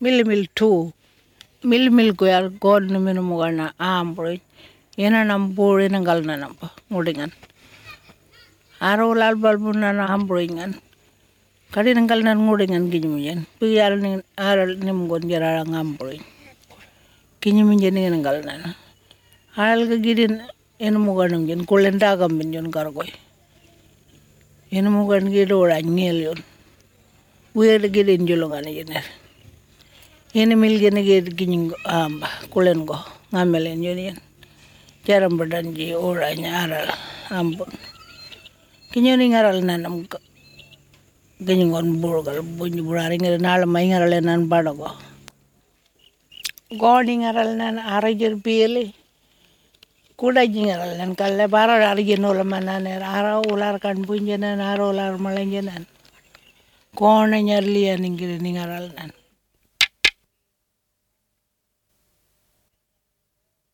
mil tu mil ko yar god no mino mo na ambro ena nam bore na gal na nampa ngudingan aro lal balbuna na ambro ingan kadi nanggal na ngudingan ginyuyen piyal ni aral nim gon jarara ngambro kinyumen jeni nanggal na aral ga gidin eno mo ganong jen kulenda gam bin jon gargoy eno mo gan gido ra ngel yon wer gidin jolongan yener ene mil gene ged ginying amba kulen go ngamelen yonien jaram badanji ora nyaral ambon kinyoni ngaral nanam ginyingon burgal bunyi burari ngere nala mai ngaral nan badago goni ngaral nan arajer pele kuda jingaral nan kalle bara arje nola manane ara ular kan bunjenan ara ular malenjenan kona nyarlian ngire ngaral nan